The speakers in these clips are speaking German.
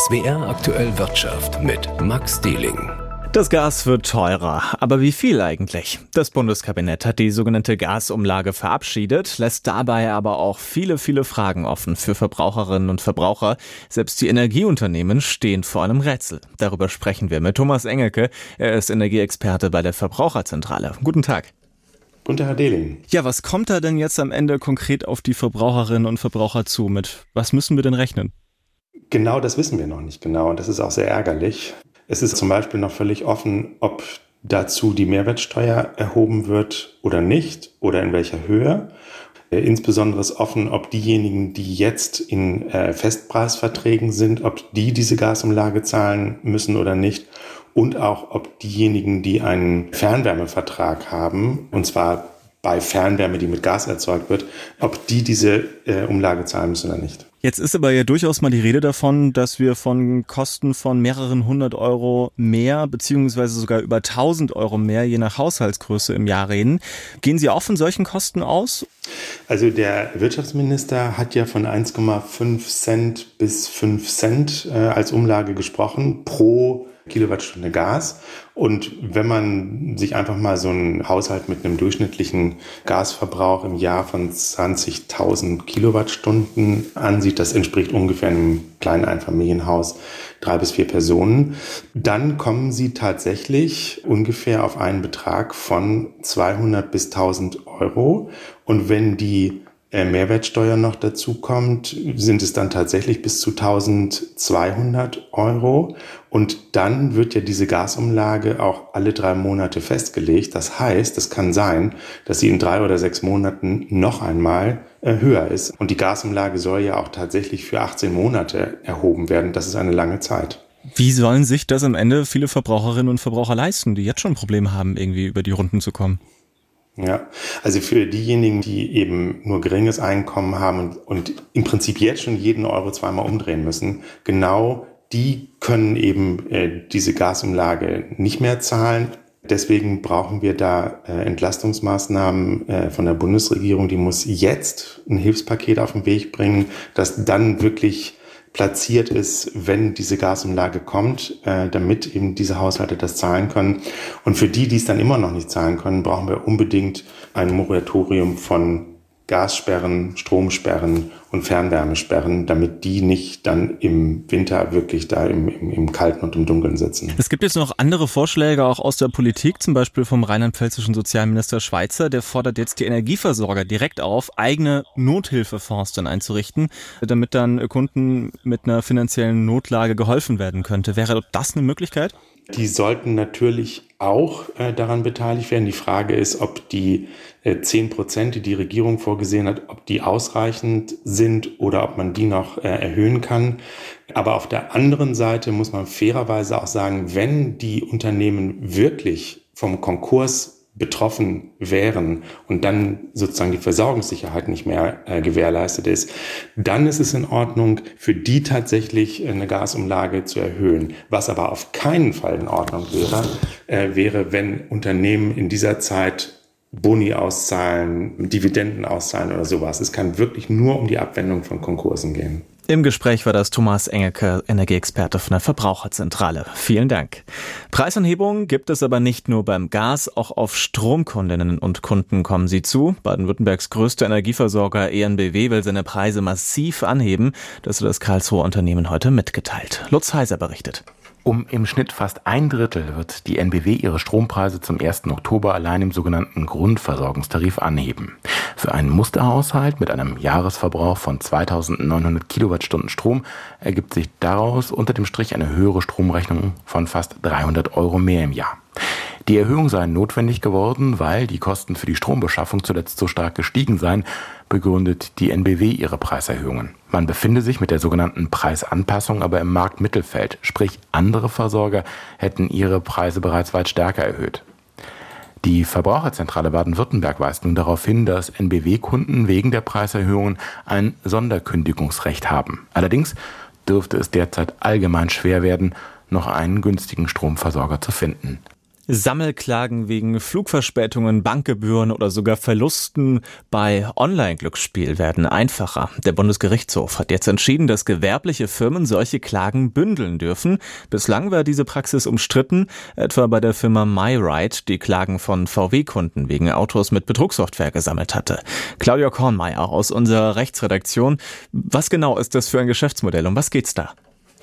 SWR Aktuell Wirtschaft mit Max Dehling. Das Gas wird teurer. Aber wie viel eigentlich? Das Bundeskabinett hat die sogenannte Gasumlage verabschiedet, lässt dabei aber auch viele Fragen offen für Verbraucherinnen und Verbraucher. Selbst die Energieunternehmen stehen vor einem Rätsel. Darüber sprechen wir mit Thomas Engelke. Er ist Energieexperte bei der Verbraucherzentrale. Guten Tag. Guten Tag, Herr Dehling. Ja, was kommt da denn jetzt am Ende konkret auf die Verbraucherinnen und Verbraucher zu? Mit was müssen wir denn rechnen? Genau, das wissen wir noch nicht genau und das ist auch sehr ärgerlich. Es ist zum Beispiel noch völlig offen, ob dazu die Mehrwertsteuer erhoben wird oder nicht oder in welcher Höhe. Insbesondere ist offen, ob diejenigen, die jetzt in Festpreisverträgen sind, ob die diese Gasumlage zahlen müssen oder nicht. Und auch, ob diejenigen, die einen Fernwärmevertrag haben, und zwar bei Fernwärme, die mit Gas erzeugt wird, ob die diese Umlage zahlen müssen oder nicht. Jetzt ist aber ja durchaus mal die Rede davon, dass wir von Kosten von mehreren 100 Euro mehr beziehungsweise sogar über 1000 Euro mehr je nach Haushaltsgröße im Jahr reden. Gehen Sie auch von solchen Kosten aus? Also der Wirtschaftsminister hat ja von 1,5 Cent bis 5 Cent als Umlage gesprochen pro Kilowattstunde Gas. Und wenn man sich einfach mal so einen Haushalt mit einem durchschnittlichen Gasverbrauch im Jahr von 20.000 Kilowattstunden ansieht, das entspricht ungefähr einem kleinen Einfamilienhaus, 3 bis 4 Personen, dann kommen sie tatsächlich ungefähr auf einen Betrag von 200 bis 1000 Euro. Und wenn die Mehrwertsteuer noch dazu kommt, sind es dann tatsächlich bis zu 1200 Euro. Und dann wird ja diese Gasumlage auch alle 3 Monate festgelegt. Das heißt, es kann sein, dass sie in 3 oder 6 Monaten noch einmal höher ist. Und die Gasumlage soll ja auch tatsächlich für 18 Monate erhoben werden. Das ist eine lange Zeit. Wie sollen sich das am Ende viele Verbraucherinnen und Verbraucher leisten, die jetzt schon Probleme haben, irgendwie über die Runden zu kommen? Ja, also für diejenigen, die eben nur geringes Einkommen haben und im Prinzip jetzt schon jeden Euro zweimal umdrehen müssen, genau die können eben diese Gasumlage nicht mehr zahlen. Deswegen brauchen wir da Entlastungsmaßnahmen von der Bundesregierung. Die muss jetzt ein Hilfspaket auf den Weg bringen, das dann wirklich platziert ist, wenn diese Gasumlage kommt, damit eben diese Haushalte das zahlen können. Und für die es dann immer noch nicht zahlen können, brauchen wir unbedingt ein Moratorium von Gassperren, Stromsperren und Fernwärmesperren, damit die nicht dann im Winter wirklich da im Kalten und im Dunkeln sitzen. Es gibt jetzt noch andere Vorschläge auch aus der Politik, zum Beispiel vom rheinland-pfälzischen Sozialminister Schweizer. Der fordert jetzt die Energieversorger direkt auf, eigene Nothilfefonds dann einzurichten, damit dann Kunden mit einer finanziellen Notlage geholfen werden könnte. Wäre das eine Möglichkeit? Die sollten natürlich auch daran beteiligt werden. Die Frage ist, ob die 10%, die die Regierung vorgesehen hat, ob die ausreichend sind oder ob man die noch erhöhen kann. Aber auf der anderen Seite muss man fairerweise auch sagen, wenn die Unternehmen wirklich vom Konkurs betroffen wären und dann sozusagen die Versorgungssicherheit nicht mehr gewährleistet ist, dann ist es in Ordnung, für die tatsächlich eine Gasumlage zu erhöhen. Was aber auf keinen Fall in Ordnung wäre, wenn Unternehmen in dieser Zeit Boni auszahlen, Dividenden auszahlen oder sowas. Es kann wirklich nur um die Abwendung von Konkursen gehen. Im Gespräch war das Thomas Engelke, Energieexperte von der Verbraucherzentrale. Vielen Dank. Preisanhebungen gibt es aber nicht nur beim Gas, auch auf Stromkundinnen und Kunden kommen sie zu. Baden-Württembergs größter Energieversorger EnBW will seine Preise massiv anheben. Das hat das Karlsruher Unternehmen heute mitgeteilt. Lutz Heiser berichtet. Um im Schnitt fast 1/3 wird die EnBW ihre Strompreise zum 1. Oktober allein im sogenannten Grundversorgungstarif anheben. Für einen Musterhaushalt mit einem Jahresverbrauch von 2.900 Kilowattstunden Strom ergibt sich daraus unter dem Strich eine höhere Stromrechnung von fast 300 Euro mehr im Jahr. Die Erhöhung sei notwendig geworden, weil die Kosten für die Strombeschaffung zuletzt so stark gestiegen seien, begründet die EnBW ihre Preiserhöhungen. Man befinde sich mit der sogenannten Preisanpassung aber im Marktmittelfeld, sprich andere Versorger hätten ihre Preise bereits weit stärker erhöht. Die Verbraucherzentrale Baden-Württemberg weist nun darauf hin, dass EnBW-Kunden wegen der Preiserhöhungen ein Sonderkündigungsrecht haben. Allerdings dürfte es derzeit allgemein schwer werden, noch einen günstigen Stromversorger zu finden. Sammelklagen wegen Flugverspätungen, Bankgebühren oder sogar Verlusten bei Online-Glücksspiel werden einfacher. Der Bundesgerichtshof hat jetzt entschieden, dass gewerbliche Firmen solche Klagen bündeln dürfen. Bislang war diese Praxis umstritten, etwa bei der Firma MyRide, die Klagen von VW-Kunden wegen Autos mit Betrugssoftware gesammelt hatte. Claudia Kornmeier aus unserer Rechtsredaktion. Was genau ist das für ein Geschäftsmodell? Um was geht's da?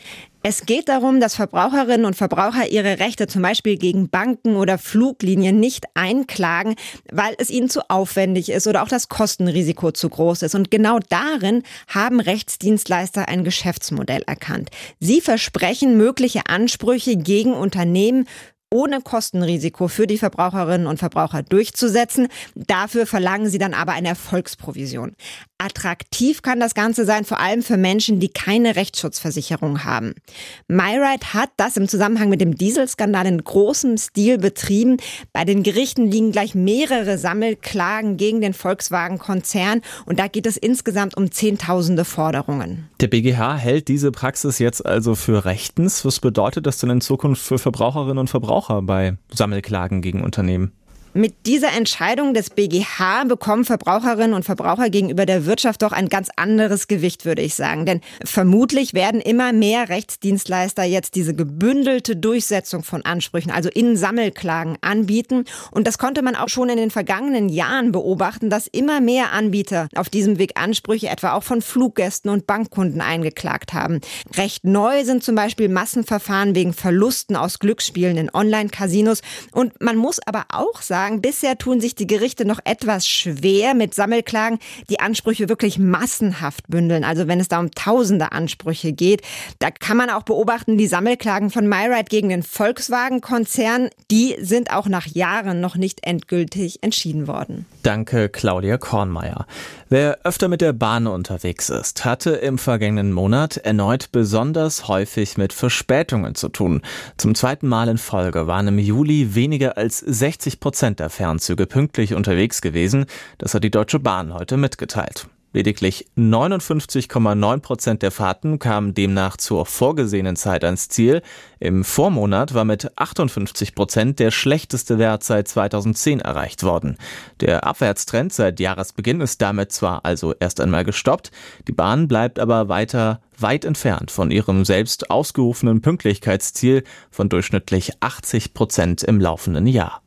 Es geht darum, dass Verbraucherinnen und Verbraucher ihre Rechte zum Beispiel gegen Banken oder Fluglinien nicht einklagen, weil es ihnen zu aufwendig ist oder auch das Kostenrisiko zu groß ist. Und genau darin haben Rechtsdienstleister ein Geschäftsmodell erkannt. Sie versprechen mögliche Ansprüche gegen Unternehmen ohne Kostenrisiko für die Verbraucherinnen und Verbraucher durchzusetzen. Dafür verlangen sie dann aber eine Erfolgsprovision. Attraktiv kann das Ganze sein, vor allem für Menschen, die keine Rechtsschutzversicherung haben. MyRide hat das im Zusammenhang mit dem Dieselskandal in großem Stil betrieben. Bei den Gerichten liegen gleich mehrere Sammelklagen gegen den Volkswagen-Konzern und da geht es insgesamt um Zehntausende Forderungen. Der BGH hält diese Praxis jetzt also für rechtens. Was bedeutet das denn in Zukunft für Verbraucherinnen und Verbraucher bei Sammelklagen gegen Unternehmen? Mit dieser Entscheidung des BGH bekommen Verbraucherinnen und Verbraucher gegenüber der Wirtschaft doch ein ganz anderes Gewicht, würde ich sagen. Denn vermutlich werden immer mehr Rechtsdienstleister jetzt diese gebündelte Durchsetzung von Ansprüchen, also in Sammelklagen, anbieten. Und das konnte man auch schon in den vergangenen Jahren beobachten, dass immer mehr Anbieter auf diesem Weg Ansprüche etwa auch von Fluggästen und Bankkunden eingeklagt haben. Recht neu sind zum Beispiel Massenverfahren wegen Verlusten aus Glücksspielen in Online-Casinos. Und man muss aber auch sagen, bisher tun sich die Gerichte noch etwas schwer mit Sammelklagen, die Ansprüche wirklich massenhaft bündeln. Also wenn es da um tausende Ansprüche geht. Da kann man auch beobachten, die Sammelklagen von MyRide gegen den Volkswagen-Konzern, die sind auch nach Jahren noch nicht endgültig entschieden worden. Danke, Claudia Kornmeier. Wer öfter mit der Bahn unterwegs ist, hatte im vergangenen Monat erneut besonders häufig mit Verspätungen zu tun. Zum zweiten Mal in Folge waren im Juli weniger als 60% der Fernzüge pünktlich unterwegs gewesen. Das hat die Deutsche Bahn heute mitgeteilt. Lediglich 59,9% der Fahrten kamen demnach zur vorgesehenen Zeit ans Ziel. Im Vormonat war mit 58% der schlechteste Wert seit 2010 erreicht worden. Der Abwärtstrend seit Jahresbeginn ist damit zwar also erst einmal gestoppt, die Bahn bleibt aber weiter weit entfernt von ihrem selbst ausgerufenen Pünktlichkeitsziel von durchschnittlich 80% im laufenden Jahr.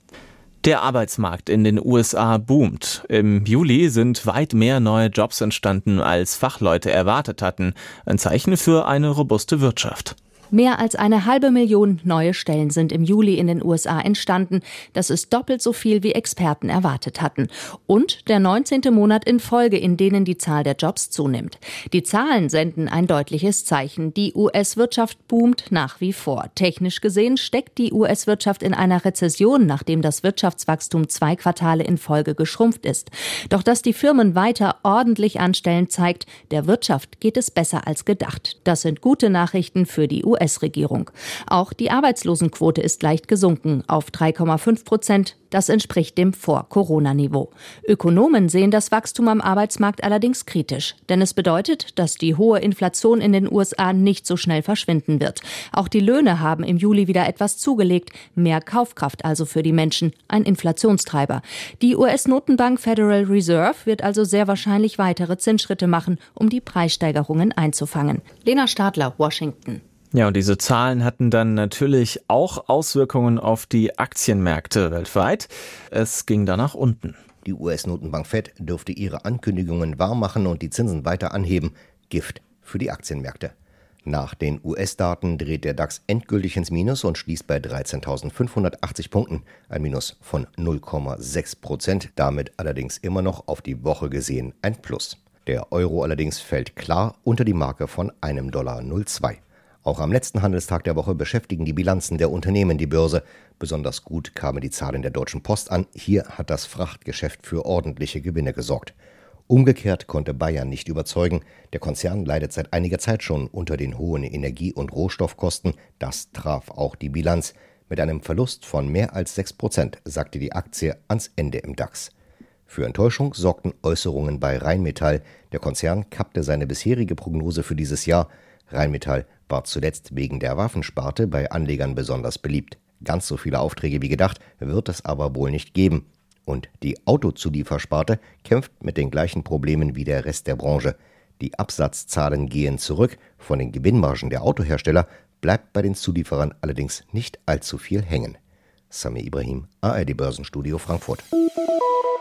Der Arbeitsmarkt in den USA boomt. Im Juli sind weit mehr neue Jobs entstanden, als Fachleute erwartet hatten. Ein Zeichen für eine robuste Wirtschaft. Mehr als 500.000 neue Stellen sind im Juli in den USA entstanden. Das ist doppelt so viel, wie Experten erwartet hatten. Und der 19. Monat in Folge, in denen die Zahl der Jobs zunimmt. Die Zahlen senden ein deutliches Zeichen. Die US-Wirtschaft boomt nach wie vor. Technisch gesehen steckt die US-Wirtschaft in einer Rezession, nachdem das Wirtschaftswachstum 2 Quartale in Folge geschrumpft ist. Doch dass die Firmen weiter ordentlich anstellen, zeigt, der Wirtschaft geht es besser als gedacht. Das sind gute Nachrichten für die US-Regierung. Auch die Arbeitslosenquote ist leicht gesunken auf 3,5%. Das entspricht dem Vor-Corona-Niveau. Ökonomen sehen das Wachstum am Arbeitsmarkt allerdings kritisch. Denn es bedeutet, dass die hohe Inflation in den USA nicht so schnell verschwinden wird. Auch die Löhne haben im Juli wieder etwas zugelegt. Mehr Kaufkraft also für die Menschen. Ein Inflationstreiber. Die US-Notenbank Federal Reserve wird also sehr wahrscheinlich weitere Zinsschritte machen, um die Preissteigerungen einzufangen. Lena Stadler, Washington. Ja, und diese Zahlen hatten dann natürlich auch Auswirkungen auf die Aktienmärkte weltweit. Es ging da nach unten. Die US-Notenbank Fed dürfte ihre Ankündigungen wahrmachen und die Zinsen weiter anheben. Gift für die Aktienmärkte. Nach den US-Daten dreht der DAX endgültig ins Minus und schließt bei 13.580 Punkten, ein Minus von 0,6%, damit allerdings immer noch auf die Woche gesehen ein Plus. Der Euro allerdings fällt klar unter die Marke von $1,02. Auch am letzten Handelstag der Woche beschäftigen die Bilanzen der Unternehmen die Börse. Besonders gut kamen die Zahlen der Deutschen Post an. Hier hat das Frachtgeschäft für ordentliche Gewinne gesorgt. Umgekehrt konnte Bayern nicht überzeugen. Der Konzern leidet seit einiger Zeit schon unter den hohen Energie- und Rohstoffkosten. Das traf auch die Bilanz. Mit einem Verlust von mehr als 6% sagte die Aktie ans Ende im DAX. Für Enttäuschung sorgten Äußerungen bei Rheinmetall. Der Konzern kappte seine bisherige Prognose für dieses Jahr. Rheinmetall war zuletzt wegen der Waffensparte bei Anlegern besonders beliebt. Ganz so viele Aufträge wie gedacht wird es aber wohl nicht geben. Und die Autozuliefersparte kämpft mit den gleichen Problemen wie der Rest der Branche. Die Absatzzahlen gehen zurück, von den Gewinnmargen der Autohersteller bleibt bei den Zulieferern allerdings nicht allzu viel hängen. Samir Ibrahim, ARD Börsenstudio Frankfurt.